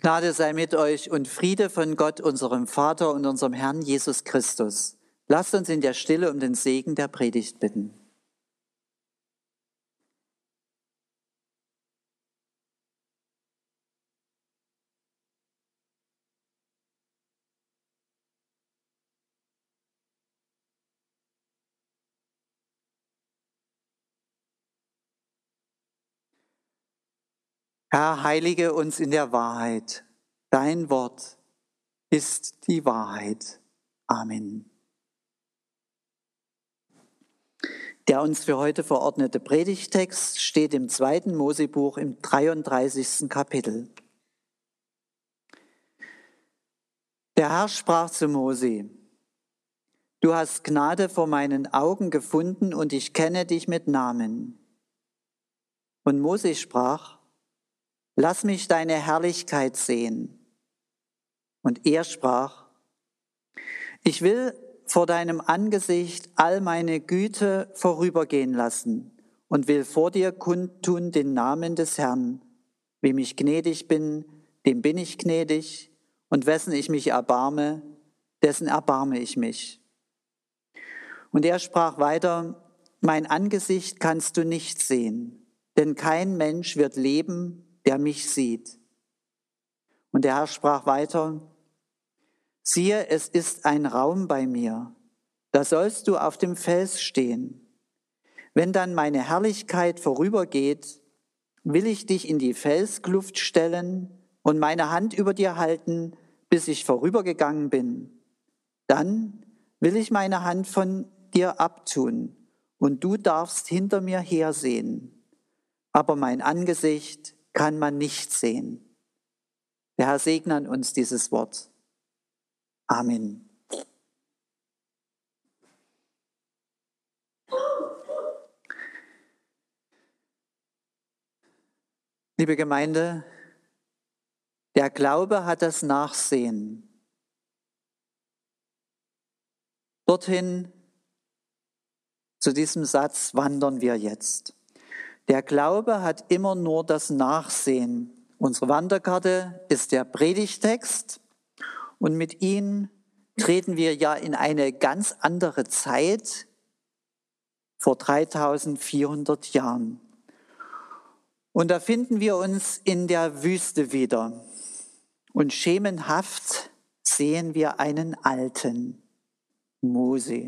Gnade sei mit euch und Friede von Gott, unserem Vater und unserem Herrn Jesus Christus. Lasst uns in der Stille um den Segen der Predigt bitten. Herr, heilige uns in der Wahrheit. Dein Wort ist die Wahrheit. Amen. Der uns für heute verordnete Predigttext steht im 2. Mosebuch im 33. Kapitel. Der Herr sprach zu Mose: Du hast Gnade vor meinen Augen gefunden und ich kenne dich mit Namen. Und Mose sprach: Lass mich deine Herrlichkeit sehen. Und er sprach: Ich will vor deinem Angesicht all meine Güte vorübergehen lassen und will vor dir kundtun den Namen des Herrn. Wem ich gnädig bin, dem bin ich gnädig, und wessen ich mich erbarme, dessen erbarme ich mich. Und er sprach weiter: Mein Angesicht kannst du nicht sehen, denn kein Mensch wird leben, der mich sieht. Und der Herr sprach weiter: Siehe, es ist ein Raum bei mir, da sollst du auf dem Fels stehen. Wenn dann meine Herrlichkeit vorübergeht, will ich dich in die Felskluft stellen und meine Hand über dir halten, bis ich vorübergegangen bin. Dann will ich meine Hand von dir abtun und du darfst hinter mir hersehen. Aber mein Angesicht kann man nicht sehen. Der Herr segne an uns dieses Wort. Amen. Liebe Gemeinde, der Glaube hat das Nachsehen. Dorthin, zu diesem Satz, wandern wir jetzt. Der Glaube hat immer nur das Nachsehen. Unsere Wanderkarte ist der Predigttext und mit ihm treten wir ja in eine ganz andere Zeit vor 3400 Jahren. Und da finden wir uns in der Wüste wieder und schemenhaft sehen wir einen Alten, Mose.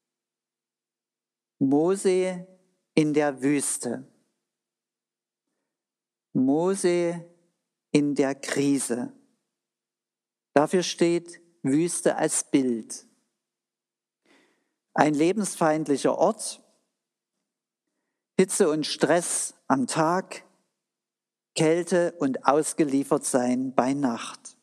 Mose in der Wüste. Mose in der Krise. Dafür steht Wüste als Bild. Ein lebensfeindlicher Ort, Hitze und Stress am Tag, Kälte und ausgeliefert sein bei Nacht.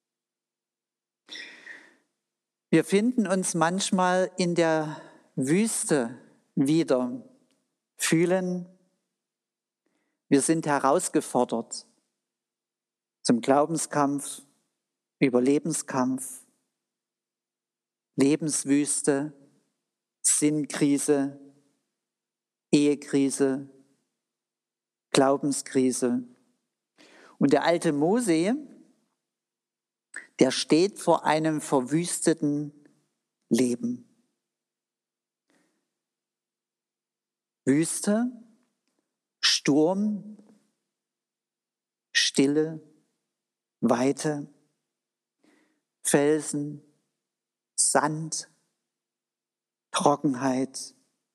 Wir finden uns manchmal in der Wüste wieder, fühlen, wir sind herausgefordert zum Glaubenskampf, Überlebenskampf, Lebenswüste, Sinnkrise, Ehekrise, Glaubenskrise. Und der alte Mose, der steht vor einem verwüsteten Leben. Wüste, Sturm, Stille, Weite, Felsen, Sand, Trockenheit,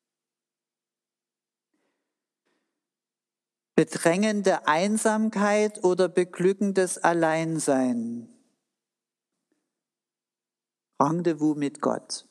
bedrängende Einsamkeit oder beglückendes Alleinsein. Rendezvous mit Gott.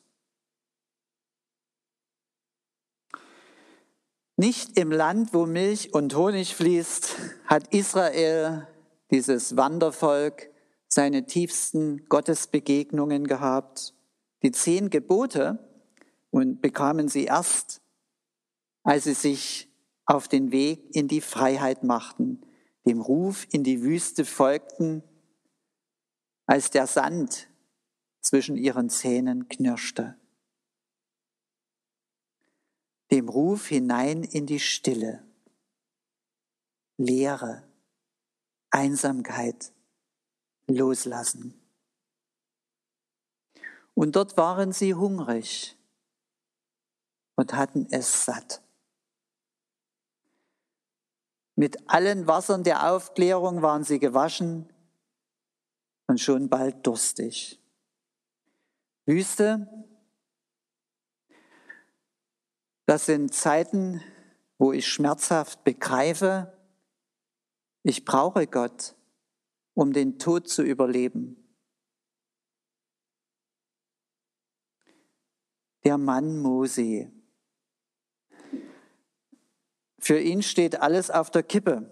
Nicht im Land, wo Milch und Honig fließt, hat Israel, dieses Wandervolk, seine tiefsten Gottesbegegnungen gehabt. Die 10 Gebote und bekamen sie erst, als sie sich auf den Weg in die Freiheit machten, dem Ruf in die Wüste folgten, als der Sand zwischen ihren Zähnen knirschte. Dem Ruf hinein in die Stille, Leere, Einsamkeit, loslassen. Und dort waren sie hungrig und hatten es satt. Mit allen Wassern der Aufklärung waren sie gewaschen und schon bald durstig. Wüste, das sind Zeiten, wo ich schmerzhaft begreife, ich brauche Gott, um den Tod zu überleben. Der Mann Mose. Für ihn steht alles auf der Kippe.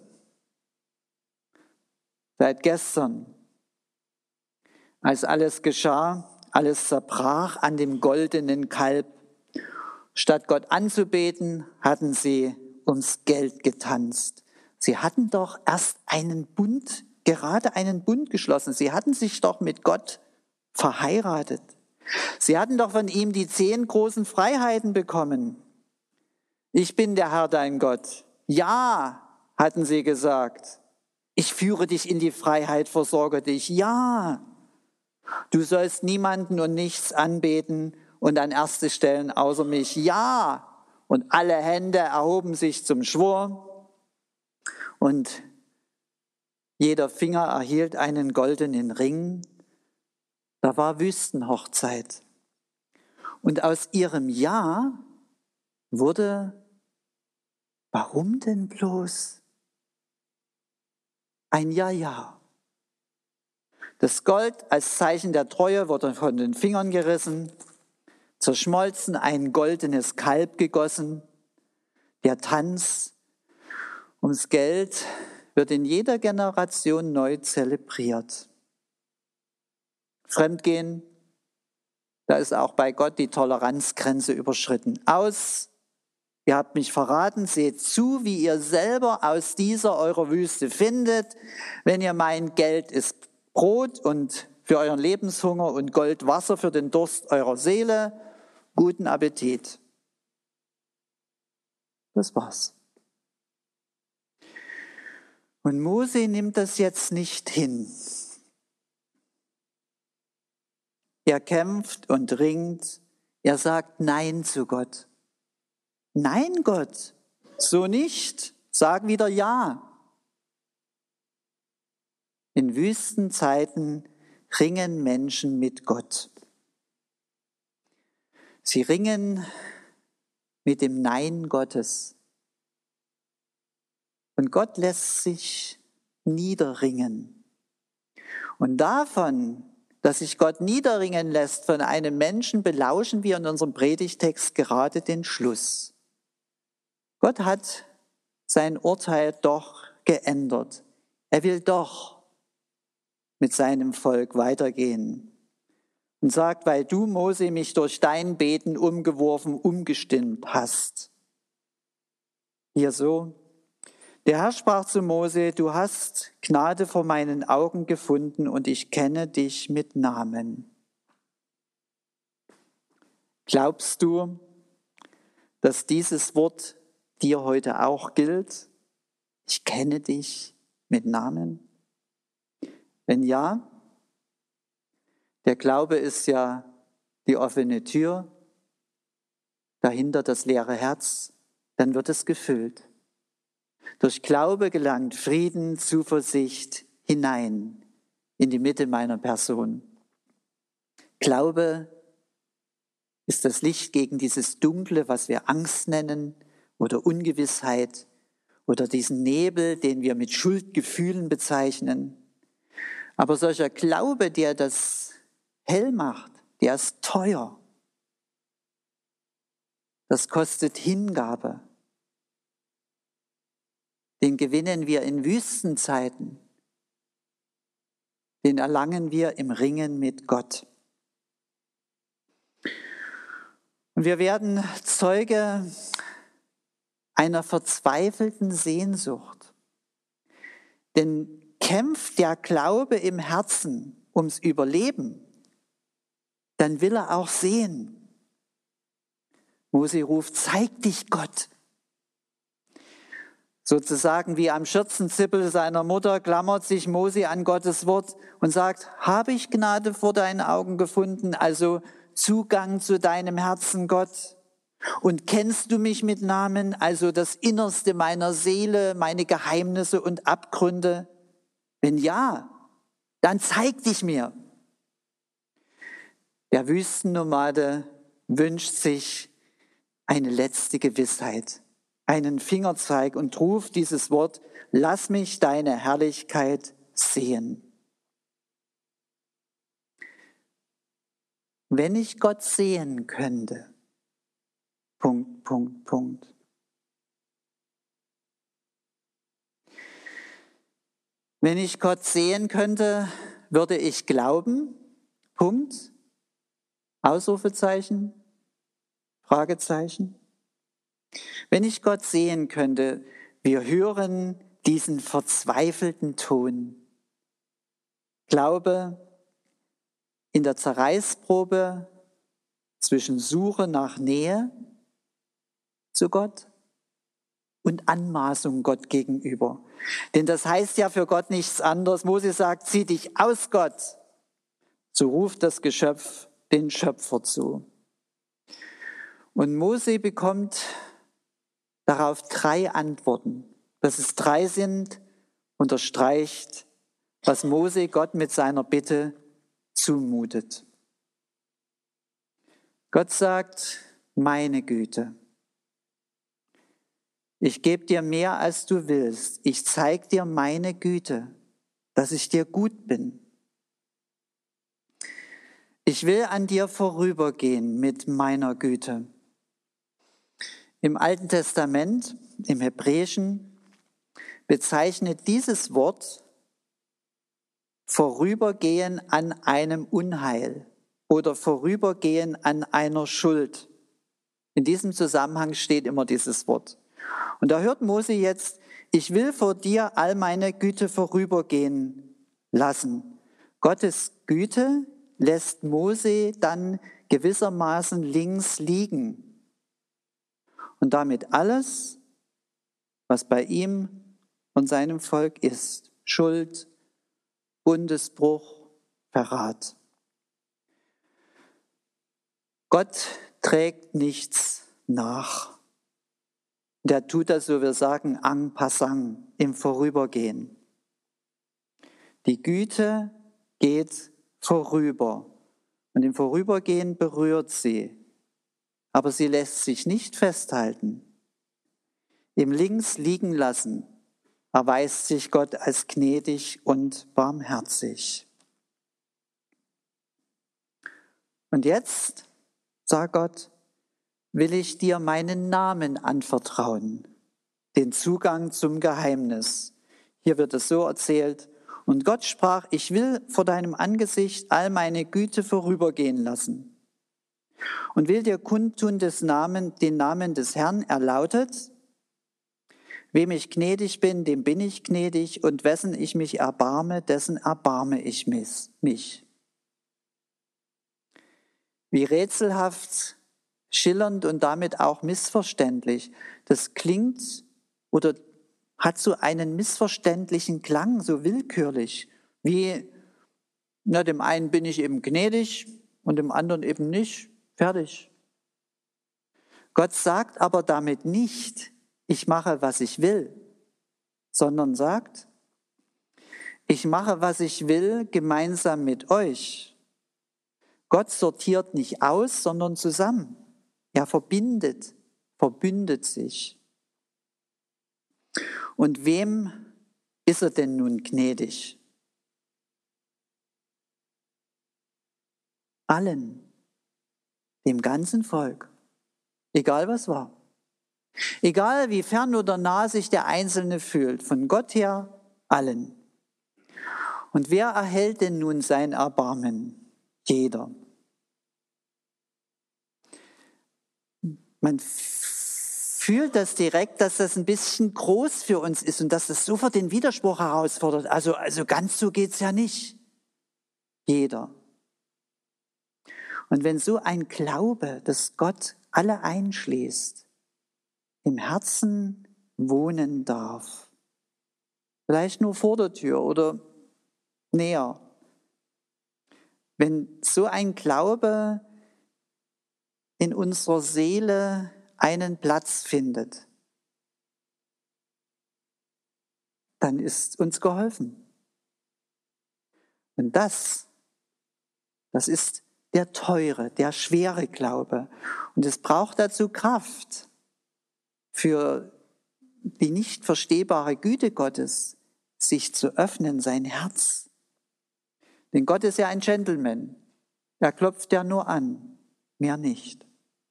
Seit gestern, als alles geschah, alles zerbrach an dem goldenen Kalb. Statt Gott anzubeten, hatten sie ums Geld getanzt. Sie hatten doch erst gerade einen Bund geschlossen. Sie hatten sich doch mit Gott verheiratet. Sie hatten doch von ihm die 10 großen Freiheiten bekommen. Ich bin der Herr, dein Gott. Ja, hatten sie gesagt. Ich führe dich in die Freiheit, versorge dich. Ja, du sollst niemanden und nichts anbeten und an erste stellen außer mich. Ja, und alle Hände erhoben sich zum Schwur und jeder Finger erhielt einen goldenen Ring. Da war Wüstenhochzeit. Und aus ihrem Ja wurde, warum denn bloß? Ein Ja. Das Gold als Zeichen der Treue wurde von den Fingern gerissen, zerschmolzen, ein goldenes Kalb gegossen. Der Tanz ums Geld wird in jeder Generation neu zelebriert. Fremdgehen, da ist auch bei Gott die Toleranzgrenze überschritten. Ihr habt mich verraten, seht zu, wie ihr selber aus dieser eurer Wüste findet. Wenn ihr meint, Geld ist Brot und für euren Lebenshunger und Gold Wasser für den Durst eurer Seele, guten Appetit. Das war's. Und Mose nimmt das jetzt nicht hin. Er kämpft und ringt. Er sagt Nein zu Gott. Nein, Gott, so nicht. Sag wieder Ja. In Wüstenzeiten ringen Menschen mit Gott. Sie ringen mit dem Nein Gottes. Und Gott lässt sich niederringen. Und davon, dass sich Gott niederringen lässt von einem Menschen, belauschen wir in unserem Predigtext gerade den Schluss. Gott hat sein Urteil doch geändert. Er will doch mit seinem Volk weitergehen und sagt, weil du, Mose, mich durch dein Beten umgeworfen, umgestimmt hast. Hier so: Der Herr sprach zu Mose, du hast Gnade vor meinen Augen gefunden und ich kenne dich mit Namen. Glaubst du, dass dieses Wort dir heute auch gilt? Ich kenne dich mit Namen. Wenn ja, der Glaube ist ja die offene Tür, dahinter das leere Herz, dann wird es gefüllt. Durch Glaube gelangt Frieden, Zuversicht hinein in die Mitte meiner Person. Glaube ist das Licht gegen dieses Dunkle, was wir Angst nennen oder Ungewissheit oder diesen Nebel, den wir mit Schuldgefühlen bezeichnen. Aber solcher Glaube, der das hell macht, der ist teuer. Das kostet Hingabe. Den gewinnen wir in Wüstenzeiten. Den erlangen wir im Ringen mit Gott. Und wir werden Zeuge einer verzweifelten Sehnsucht. Denn kämpft der Glaube im Herzen ums Überleben, dann will er auch sehen. Mose ruft, zeig dich Gott. Sozusagen wie am Schürzenzippel seiner Mutter klammert sich Mose an Gottes Wort und sagt, habe ich Gnade vor deinen Augen gefunden, also Zugang zu deinem Herzen, Gott? Und kennst du mich mit Namen, also das Innerste meiner Seele, meine Geheimnisse und Abgründe? Wenn ja, dann zeig dich mir. Der Wüstennomade wünscht sich eine letzte Gewissheit, einen Fingerzeig und ruft dieses Wort, lass mich deine Herrlichkeit sehen. Wenn ich Gott sehen könnte, ... Wenn ich Gott sehen könnte, würde ich glauben, Punkt, Ausrufezeichen, Fragezeichen. Wenn ich Gott sehen könnte, wir hören diesen verzweifelten Ton. Glaube in der Zerreißprobe zwischen Suche nach Nähe zu Gott und Anmaßung Gott gegenüber. Denn das heißt ja für Gott nichts anderes. Mose sagt, zieh dich aus, Gott. So ruft das Geschöpf den Schöpfer zu. Und Mose bekommt darauf 3 Antworten. Dass es 3 sind, unterstreicht, was Mose Gott mit seiner Bitte zumutet. Gott sagt, meine Güte, ich gebe dir mehr, als du willst. Ich zeige dir meine Güte, dass ich dir gut bin. Ich will an dir vorübergehen mit meiner Güte. Im Alten Testament, im Hebräischen, bezeichnet dieses Wort Vorübergehen an einem Unheil oder Vorübergehen an einer Schuld. In diesem Zusammenhang steht immer dieses Wort. Und da hört Mose jetzt, ich will vor dir all meine Güte vorübergehen lassen. Gottes Güte lässt Mose dann gewissermaßen links liegen. Und damit alles, was bei ihm und seinem Volk ist, Schuld, Bundesbruch, Verrat. Gott trägt nichts nach. Der tut das, so wir sagen, en passant, im Vorübergehen. Die Güte geht vorüber und im Vorübergehen berührt sie, aber sie lässt sich nicht festhalten. Im Links liegen lassen erweist sich Gott als gnädig und barmherzig. Und jetzt, sagt Gott, will ich dir meinen Namen anvertrauen, den Zugang zum Geheimnis. Hier wird es so erzählt, und Gott sprach, ich will vor deinem Angesicht all meine Güte vorübergehen lassen und will dir kundtun den Namen des Herrn. Er lautet, wem ich gnädig bin, dem bin ich gnädig, und wessen ich mich erbarme, dessen erbarme ich mich. Wie rätselhaft, schillernd und damit auch missverständlich. Das klingt oder hat so einen missverständlichen Klang, so willkürlich, wie, dem einen bin ich eben gnädig und dem anderen eben nicht, fertig. Gott sagt aber damit nicht, ich mache, was ich will, sondern sagt, ich mache, was ich will, gemeinsam mit euch. Gott sortiert nicht aus, sondern zusammen. Er verbindet sich. Und wem ist er denn nun gnädig? Allen, dem ganzen Volk, egal was war. Egal wie fern oder nah sich der Einzelne fühlt, von Gott her allen. Und wer erhält denn nun sein Erbarmen? Jeder. Man fühlt das direkt, dass das ein bisschen groß für uns ist und dass das sofort den Widerspruch herausfordert. Also ganz so geht's ja nicht. Jeder. Und wenn so ein Glaube, dass Gott alle einschließt, im Herzen wohnen darf. Vielleicht nur vor der Tür oder näher. Wenn so ein Glaube in unserer Seele einen Platz findet, dann ist uns geholfen. Und das ist der teure, der schwere Glaube. Und es braucht dazu Kraft für die nicht verstehbare Güte Gottes, sich zu öffnen, sein Herz. Denn Gott ist ja ein Gentleman. Er klopft ja nur an, mehr nicht.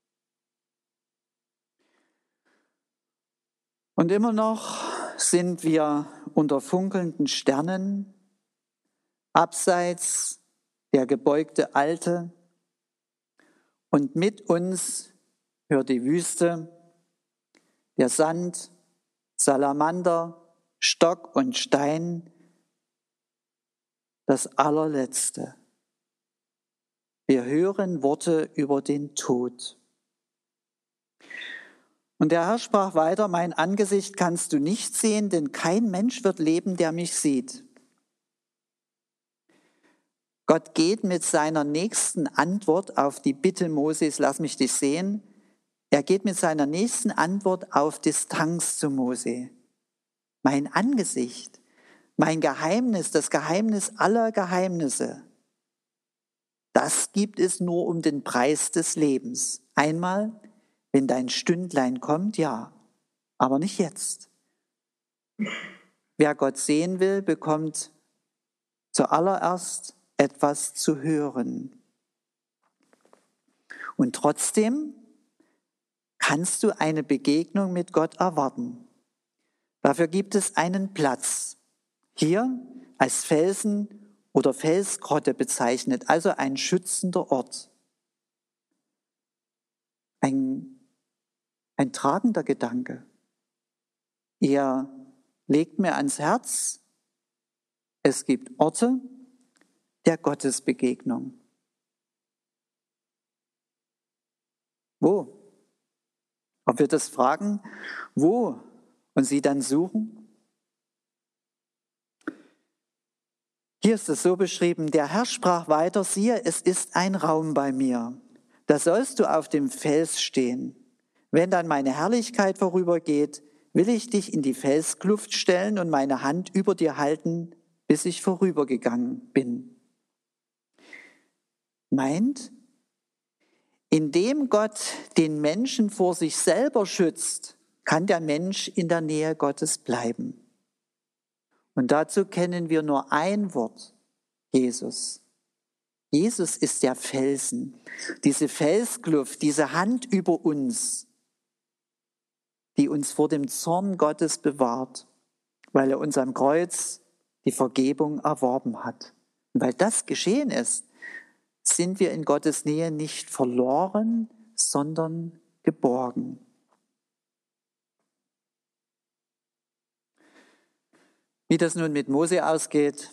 Und immer noch sind wir unter funkelnden Sternen, abseits der gebeugte Alte, und mit uns hört die Wüste, der Sand, Salamander, Stock und Stein, das allerletzte. Wir hören Worte über den Tod. Und der Herr sprach weiter, mein Angesicht kannst du nicht sehen, denn kein Mensch wird leben, der mich sieht. Gott geht mit seiner nächsten Antwort auf die Bitte Moses, lass mich dich sehen. Er geht mit seiner nächsten Antwort auf Distanz zu Mose. Mein Angesicht, mein Geheimnis, das Geheimnis aller Geheimnisse, das gibt es nur um den Preis des Lebens. Einmal, wenn dein Stündlein kommt, ja, aber nicht jetzt. Wer Gott sehen will, bekommt zuallererst etwas zu hören. Und trotzdem kannst du eine Begegnung mit Gott erwarten. Dafür gibt es einen Platz. Hier als Felsen oder Felsgrotte bezeichnet, also ein schützender Ort. Ein tragender Gedanke. Er legt mir ans Herz, es gibt Orte der Gottesbegegnung. Wo? Ob wir das fragen, wo? Und sie dann suchen? Hier ist es so beschrieben, der Herr sprach weiter, siehe, es ist ein Raum bei mir. Da sollst du auf dem Fels stehen. Wenn dann meine Herrlichkeit vorübergeht, will ich dich in die Felskluft stellen und meine Hand über dir halten, bis ich vorübergegangen bin. Meint, indem Gott den Menschen vor sich selber schützt, kann der Mensch in der Nähe Gottes bleiben. Und dazu kennen wir nur ein Wort, Jesus. Jesus ist der Felsen, diese Felskluft, diese Hand über uns, die uns vor dem Zorn Gottes bewahrt, weil er uns am Kreuz die Vergebung erworben hat. Und weil das geschehen ist, sind wir in Gottes Nähe nicht verloren, sondern geborgen. Wie das nun mit Mose ausgeht,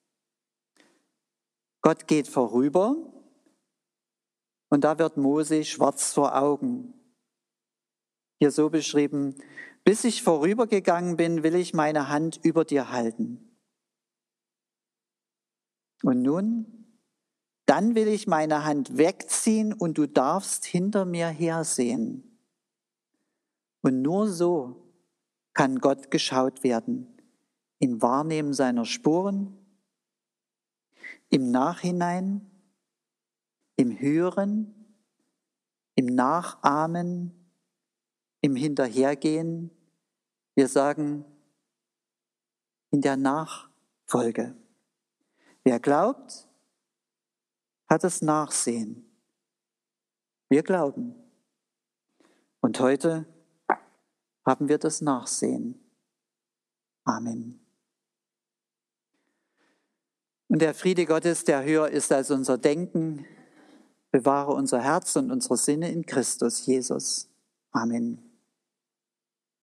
Gott geht vorüber und da wird Mose schwarz vor Augen. Hier so beschrieben, bis ich vorübergegangen bin, will ich meine Hand über dir halten. Und nun, dann will ich meine Hand wegziehen und du darfst hinter mir hersehen. Und nur so kann Gott geschaut werden, im Wahrnehmen seiner Spuren, im Nachhinein, im Hören, im Nachahmen, im Hinterhergehen. Wir sagen, in der Nachfolge. Wer glaubt, hat das Nachsehen. Wir glauben. Und heute haben wir das Nachsehen. Amen. Und der Friede Gottes, der höher ist als unser Denken, bewahre unser Herz und unsere Sinne in Christus Jesus. Amen.